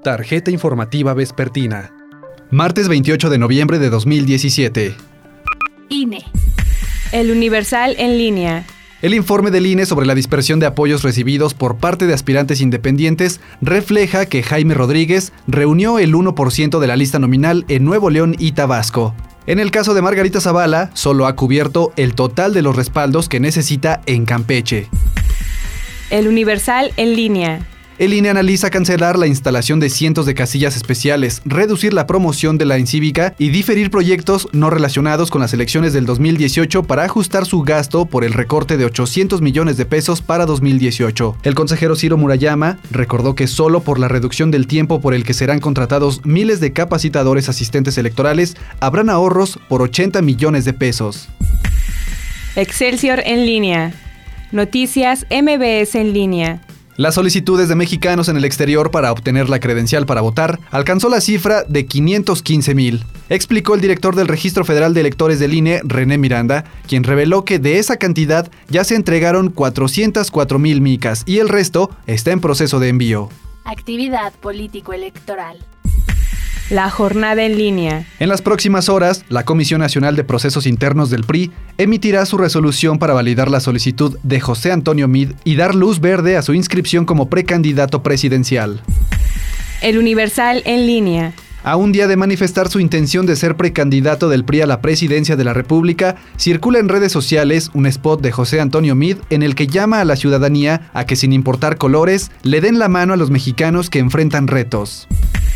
Tarjeta informativa vespertina. Martes 28 de noviembre de 2017. INE. El Universal en línea. El informe del INE sobre la dispersión de apoyos recibidos por parte de aspirantes independientes refleja que Jaime Rodríguez reunió el 1% de la lista nominal en Nuevo León y Tabasco. En el caso de Margarita Zavala, solo ha cubierto el total de los respaldos que necesita en Campeche. El Universal en línea. El INE analiza cancelar la instalación de cientos de casillas especiales, reducir la promoción de la encívica y diferir proyectos no relacionados con las elecciones del 2018 para ajustar su gasto por el recorte de 800 millones de pesos para 2018. El consejero Ciro Murayama recordó que solo por la reducción del tiempo por el que serán contratados miles de capacitadores asistentes electorales, habrán ahorros por 80 millones de pesos. Excelsior en línea. Noticias MBS en línea. Las solicitudes de mexicanos en el exterior para obtener la credencial para votar alcanzó la cifra de 515,000, explicó el director del Registro Federal de Electores del INE, René Miranda, quien reveló que de esa cantidad ya se entregaron 404,000 micas y el resto está en proceso de envío. Actividad político-electoral. La jornada en línea. En las próximas horas, la Comisión Nacional de Procesos Internos del PRI emitirá su resolución para validar la solicitud de José Antonio Meade y dar luz verde a su inscripción como precandidato presidencial. El Universal en línea. A un día de manifestar su intención de ser precandidato del PRI a la presidencia de la República, circula en redes sociales un spot de José Antonio Meade en el que llama a la ciudadanía a que sin importar colores, le den la mano a los mexicanos que enfrentan retos.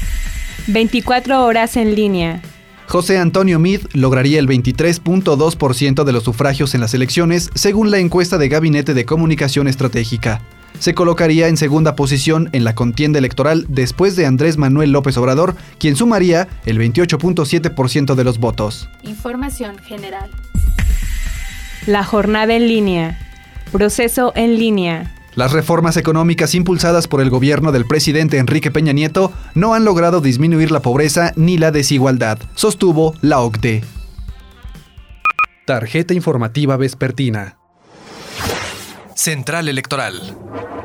24 horas en línea. José Antonio Meade lograría el 23.2% de los sufragios en las elecciones, según la encuesta de Gabinete de Comunicación Estratégica. Se colocaría en segunda posición en la contienda electoral después de Andrés Manuel López Obrador, quien sumaría el 28.7% de los votos. Información general. La jornada en línea. Proceso en línea. Las reformas económicas impulsadas por el gobierno del presidente Enrique Peña Nieto no han logrado disminuir la pobreza ni la desigualdad, sostuvo la OCDE. Tarjeta informativa vespertina. Central Electoral.